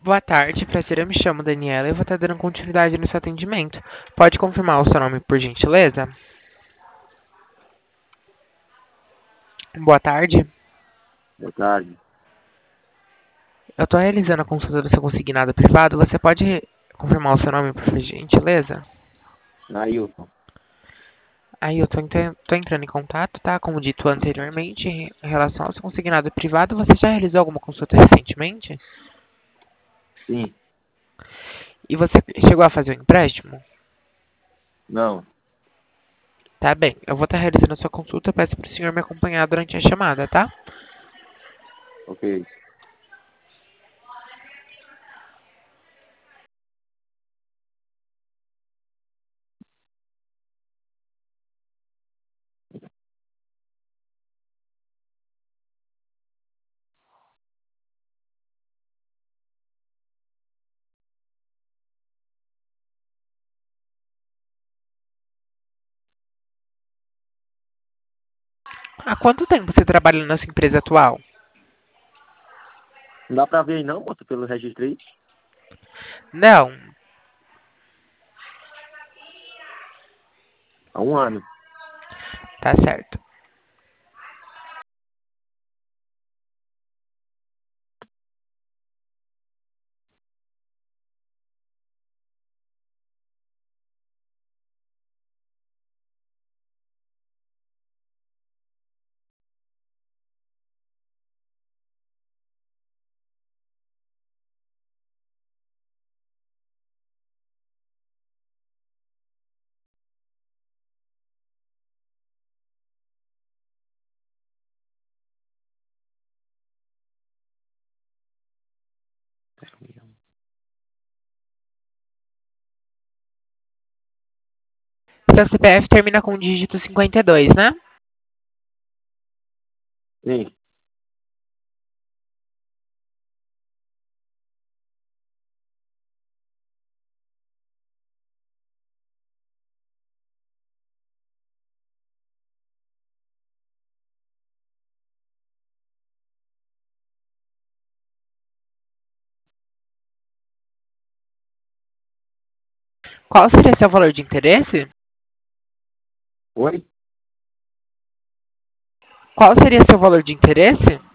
Boa tarde, prazer, eu me chamo Daniela e vou estar dando continuidade no seu atendimento. Pode confirmar o seu nome, por gentileza? Boa tarde, Boa tarde. eu estou realizando a consulta do seu consignado privado. Você pode confirmar o seu nome, por gentileza? Ailton. Aí eu tô entrando em contato, tá? Como dito anteriormente, em relação ao seu consignado privado, você já realizou alguma consulta recentemente? Sim. E você chegou a fazer o empréstimo? Não. Tá bem, eu vou estar realizando a sua consulta, eu peço para o senhor me acompanhar durante a chamada, tá? Ok. Há quanto tempo você trabalha na sua empresa atual? Não dá pra ver aí não, moço, pelo registro aí? Não, Há um ano. tá certo. Seu CPF termina com o dígito 52, né? Sim. Qual seria seu valor de interesse? Oi? Qual seria seu valor de interesse?